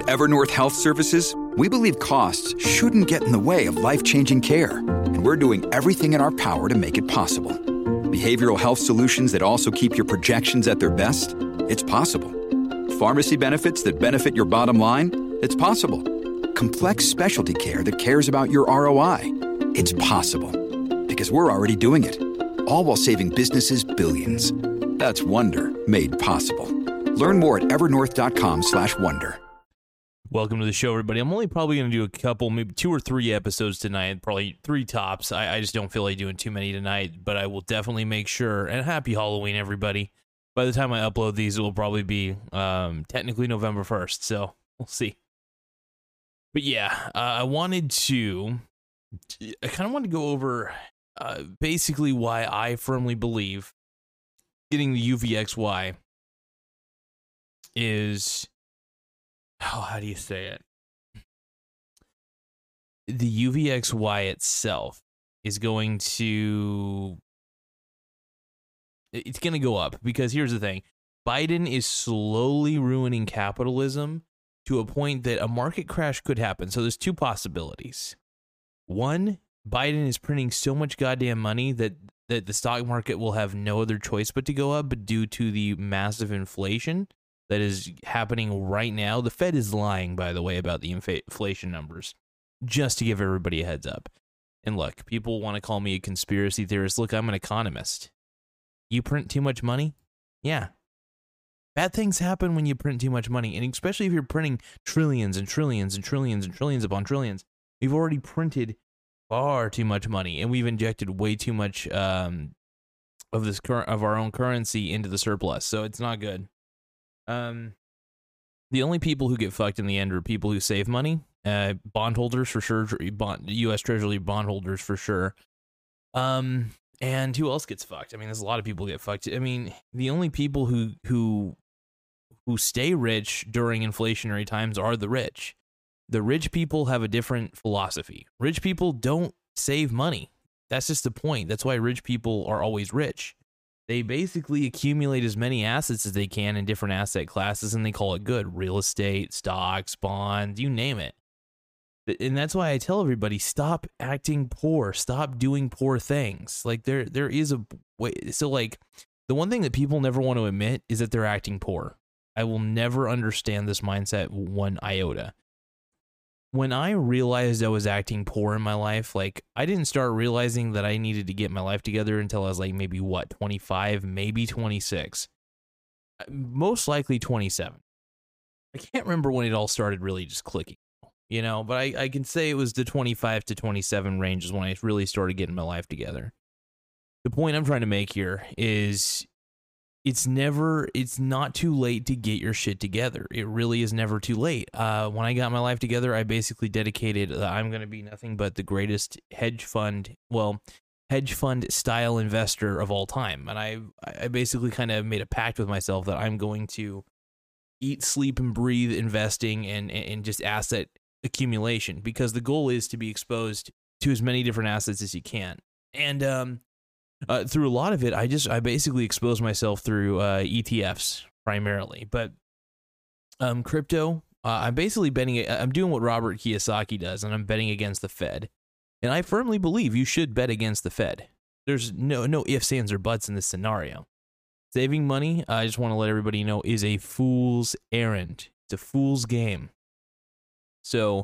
Evernorth Health Services, we believe costs shouldn't get in the way of life-changing care, and we're doing everything in our power to make it possible. Behavioral health solutions that also keep your projections at their best? It's possible. Pharmacy benefits that benefit your bottom line? It's possible. Complex specialty care that cares about your ROI? It's possible. Because we're already doing it. All while saving businesses billions. That's Wonder made possible. Learn more at evernorth.com/wonder. Welcome to the show, everybody. I'm only probably going to do a couple, maybe 2 or 3 episodes tonight, probably 3 tops. I just don't feel like doing too many tonight, but I will definitely make sure. And happy Halloween, everybody. By the time I upload these, it will probably be technically November 1st, so we'll see. But yeah, I kind of wanted to go over basically why I firmly believe getting the UVXY is... how do you say it? The UVXY itself is going to... it's going to go up, because here's the thing. Biden is slowly ruining capitalism to a point that a market crash could happen. So there's 2 possibilities. One, Biden is printing so much goddamn money that the stock market will have no other choice but to go up, but due to the massive inflation that is happening right now. The Fed is lying, by the way, about the inflation numbers, just to give everybody a heads up. And look, people want to call me a conspiracy theorist. Look, I'm an economist. You print too much money? Yeah. Bad things happen when you print too much money, and especially if you're printing trillions and trillions and trillions and trillions upon trillions. We've already printed far too much money, and we've injected way too much of our own currency into the surplus, so it's not good. The only people who get fucked in the end are people who save money, bondholders for sure, U.S. Treasury bondholders for sure. And who else gets fucked? I mean, there's a lot of people get fucked. I mean, the only people who stay rich during inflationary times are the rich. The rich people have a different philosophy. Rich people don't save money. That's just the point. That's why rich people are always rich. They basically accumulate as many assets as they can in different asset classes, and they call it good. Real estate, stocks, bonds, you name it. And that's why I tell everybody, stop acting poor. Stop doing poor things. Like, there is a way. So, like, the one thing that people never want to admit is that they're acting poor. I will never understand this mindset one iota. When I realized I was acting poor in my life, like, I didn't start realizing that I needed to get my life together until I was like maybe 25, maybe 26, most likely 27. I can't remember when it all started really just clicking, but I can say it was the 25 to 27 range is when I really started getting my life together. The point I'm trying to make here is it's not too late to get your shit together. It really is never too late. When I got my life together, I basically dedicated, I'm going to be nothing but the greatest hedge fund style investor of all time. And I basically kind of made a pact with myself that I'm going to eat, sleep, and breathe investing and just asset accumulation, because the goal is to be exposed to as many different assets as you can. And, through a lot of it, I basically expose myself through ETFs primarily, but crypto, I'm basically betting. I'm doing what Robert Kiyosaki does, and I'm betting against the Fed. And I firmly believe you should bet against the Fed. There's no ifs, ands, or buts in this scenario. Saving money, I just want to let everybody know, is a fool's errand. It's a fool's game. So,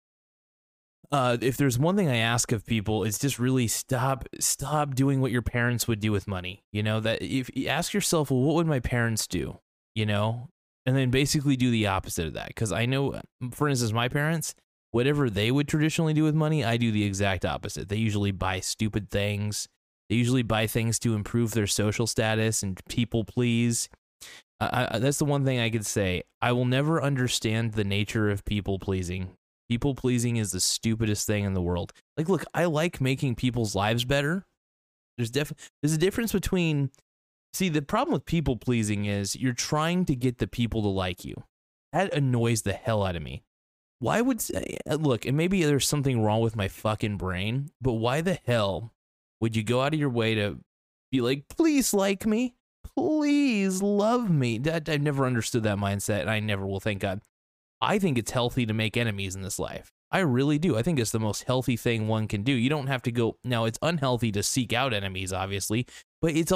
if there's one thing I ask of people, it's just really stop doing what your parents would do with money. That if you ask yourself, well, what would my parents do? And then basically do the opposite of that. Because I know, for instance, my parents, whatever they would traditionally do with money, I do the exact opposite. They usually buy stupid things. They usually buy things to improve their social status and people please. That's the one thing I could say. I will never understand the nature of people pleasing. People pleasing is the stupidest thing in the world. Like, look, I like making people's lives better. There's a difference between... See, the problem with people pleasing is you're trying to get the people to like you. That annoys the hell out of me. Why would... Look, and maybe there's something wrong with my fucking brain, but why the hell would you go out of your way to be like, please like me? Please love me? I've never understood that mindset, and I never will, thank God. I think it's healthy to make enemies in this life. I really do. I think it's the most healthy thing one can do. You don't have to go. Now, it's unhealthy to seek out enemies, obviously, but it's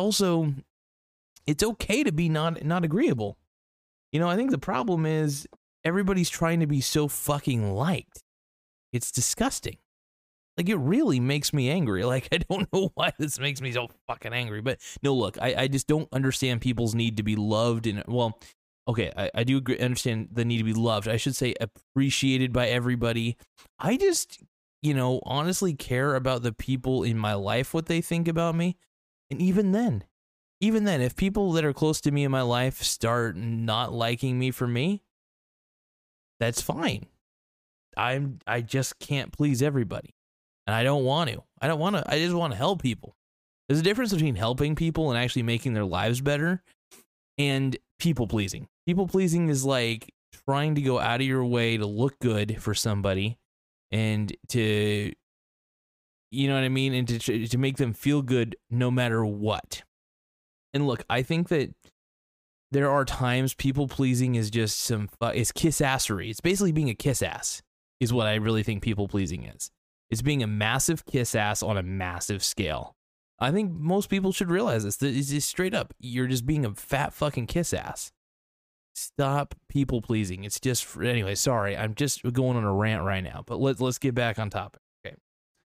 okay to be not agreeable. You know, I think the problem is everybody's trying to be so fucking liked. It's disgusting. Like, it really makes me angry. Like, I don't know why this makes me so fucking angry. But no, look, I just don't understand people's need to be loved. And, well, okay, I do understand the need to be loved. I should say appreciated by everybody. I just, honestly care about the people in my life, what they think about me. And even then, if people that are close to me in my life start not liking me for me, that's fine. I just can't please everybody. And I don't want to. I just want to help people. There's a difference between helping people and actually making their lives better and people pleasing. People pleasing is like trying to go out of your way to look good for somebody and to, you know what I mean? And to make them feel good no matter what. And look, I think that there are times people pleasing is just it's kiss assery. It's basically being a kiss ass is what I really think people pleasing is. It's being a massive kiss ass on a massive scale. I think most people should realize this. It's just straight up. You're just being a fat fucking kiss ass. Stop people pleasing. It's just anyway. Sorry, I'm just going on a rant right now. But let's get back on topic. Okay.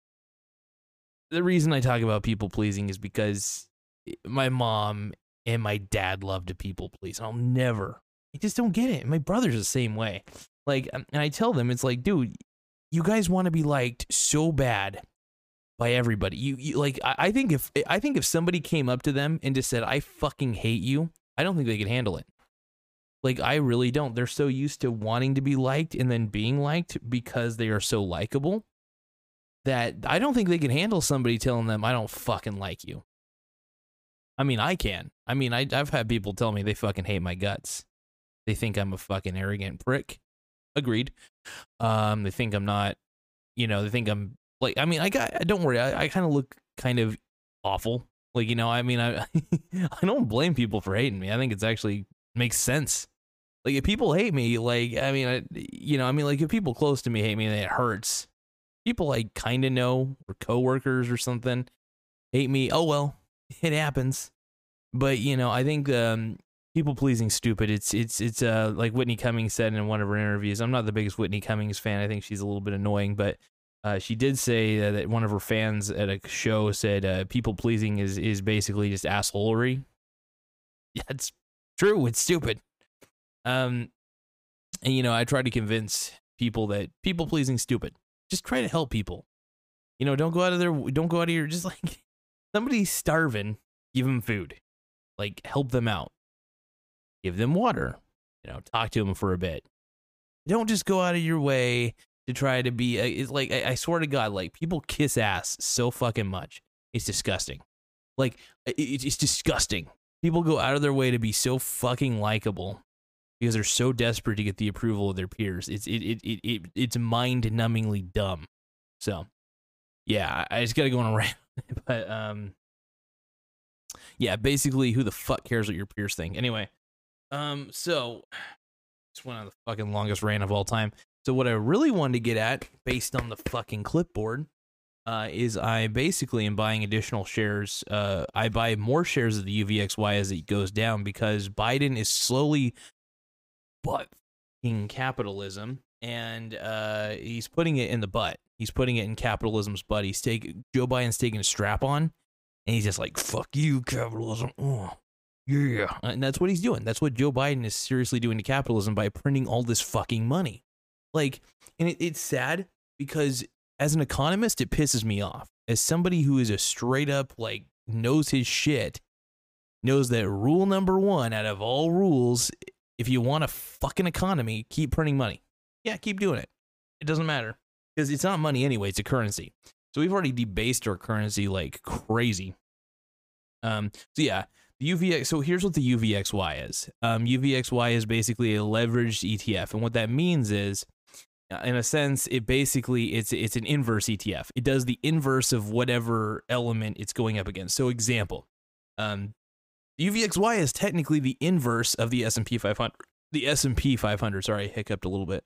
The reason I talk about people pleasing is because my mom and my dad love to people please. I just don't get it. My brother's the same way. Like, and I tell them, it's like, dude, you guys want to be liked so bad by everybody. You like, I think if somebody came up to them and just said, I fucking hate you, I don't think they could handle it. Like, I really don't. They're so used to wanting to be liked and then being liked because they are so likable that I don't think they can handle somebody telling them, I don't fucking like you. I mean, I can. I mean, I've had people tell me they fucking hate my guts. They think I'm a fucking arrogant prick. Agreed. They think I'm not, they think I'm like, I mean, don't worry. I kind of look kind of awful. Like, I mean, I don't blame people for hating me. I think it's actually makes sense. Like, if people hate me, like, I mean, like if people close to me hate me, then it hurts. People I kind of know or coworkers or something hate me. Oh, well, it happens. But, I think, people pleasing stupid. It's like Whitney Cummings said in one of her interviews. I'm not the biggest Whitney Cummings fan. I think she's a little bit annoying, but she did say that one of her fans at a show said people pleasing is basically just assholery. Yeah, it's true. It's stupid. And I try to convince people that people pleasing stupid. Just try to help people. Don't go out of your just like somebody's starving, give them food. Like, help them out. Give them water, talk to them for a bit. Don't just go out of your way to try to be, it's like, I swear to God, like, people kiss ass so fucking much. It's disgusting. Like, it's disgusting. People go out of their way to be so fucking likable because they're so desperate to get the approval of their peers. It's mind-numbingly dumb. So, yeah, I just gotta go on a rant. But, yeah, basically, who the fuck cares what your peers think? Anyway. So it's one of the fucking longest rant of all time. So what I really wanted to get at, based on the fucking clipboard, is I basically am buying additional shares. I buy more shares of the UVXY as it goes down because Biden is slowly butting capitalism, and he's putting it in the butt. He's putting it in capitalism's butt. Joe Biden's taking a strap on, and he's just like, fuck you, capitalism. Oh. Yeah. And that's what he's doing. That's what Joe Biden is seriously doing to capitalism by printing all this fucking money. Like, and it's sad because as an economist, it pisses me off. As somebody who is a straight up, like, knows his shit, knows that rule number one out of all rules, if you want a fucking economy, keep printing money. Yeah, keep doing it. It doesn't matter because it's not money anyway. It's a currency. So we've already debased our currency like crazy. So yeah. The UVX. So here's what the UVXY is. UVXY is basically a leveraged ETF, and what that means is, in a sense, it's an inverse ETF. It does the inverse of whatever element it's going up against. So, example, UVXY is technically the inverse of the S&P 500. the S&P 500. Sorry, I hiccuped a little bit.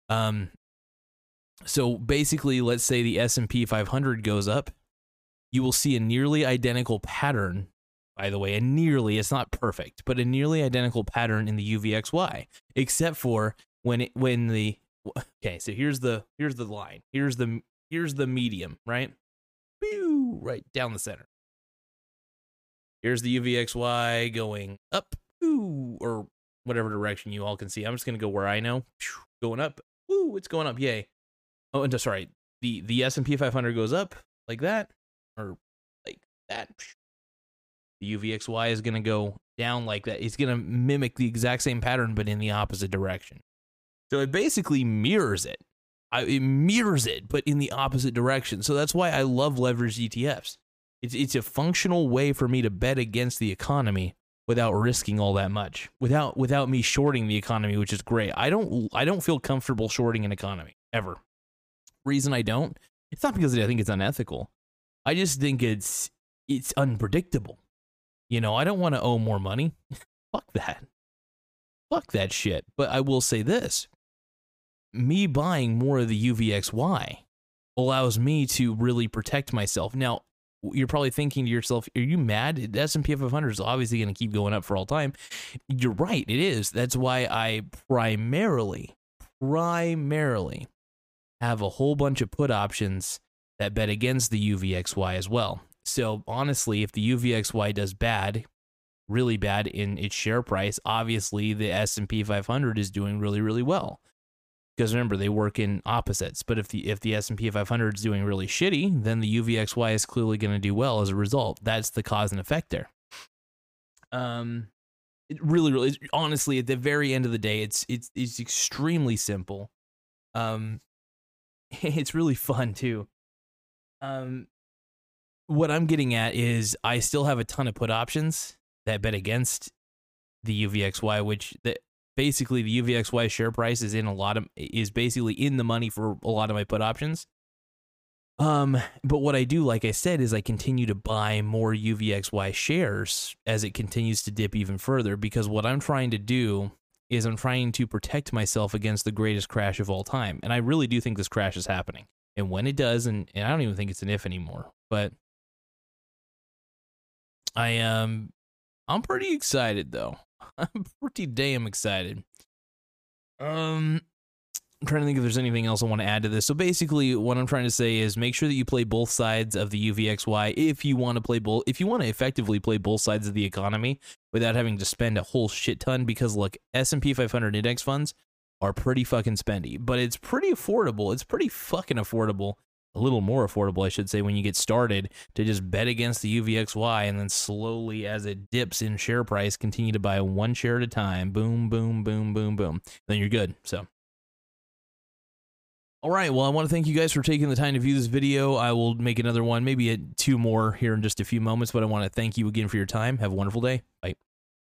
So basically, let's say the S&P 500 goes up, you will see a nearly identical pattern. By the way, it's not perfect, but a nearly identical pattern in the UVXY, except for okay, so here's the line. Here's the medium, right? Pew, right down the center. Here's the UVXY going up, pew, or whatever direction you all can see. I'm just going to go where I know. Going up. Woo, it's going up. Yay. Oh, and sorry. The S&P 500 goes up like that, or like that. The UVXY is going to go down like that. It's going to mimic the exact same pattern, but in the opposite direction. So it basically mirrors it. It mirrors it, but in the opposite direction. So that's why I love leveraged ETFs. It's a functional way for me to bet against the economy without risking all that much, without me shorting the economy, which is great. I don't feel comfortable shorting an economy ever. Reason I don't, it's not because I think it's unethical. I just think it's unpredictable. You know, I don't want to owe more money. Fuck that. Fuck that shit. But I will say this. Me buying more of the UVXY allows me to really protect myself. Now, you're probably thinking to yourself, are you mad? The S&P 500 is obviously going to keep going up for all time. You're right, it is. That's why I primarily have a whole bunch of put options that bet against the UVXY as well. So honestly, if the UVXY does bad, really bad in its share price, obviously the S&P 500 is doing really, really well. Because remember, they work in opposites. But if the S&P 500 is doing really shitty, then the UVXY is clearly going to do well as a result. That's the cause and effect there. It really, honestly, at the very end of the day, it's extremely simple. It's really fun too. What I'm getting at is I still have a ton of put options that bet against the UVXY, which basically the UVXY share price is basically in the money for a lot of my put options. But what I do, like I said, is I continue to buy more UVXY shares as it continues to dip even further, because what I'm trying to do is I'm trying to protect myself against the greatest crash of all time. And I really do think this crash is happening. And when it does, and I don't even think it's an if anymore, but I'm pretty excited though. I'm pretty damn excited. I'm trying to think if there's anything else I want to add to this. So basically what I'm trying to say is make sure that you play both sides of the UVXY if you want to effectively play both sides of the economy without having to spend a whole shit ton, because look, S&P 500 index funds are pretty fucking spendy, but it's pretty affordable. It's pretty fucking affordable. A little more affordable, I should say, when you get started, to just bet against the UVXY and then slowly, as it dips in share price, continue to buy one share at a time. Boom, boom, boom, boom, boom. Then you're good. So, all right. Well, I want to thank you guys for taking the time to view this video. I will make another one, maybe two more here in just a few moments, but I want to thank you again for your time. Have a wonderful day. Bye.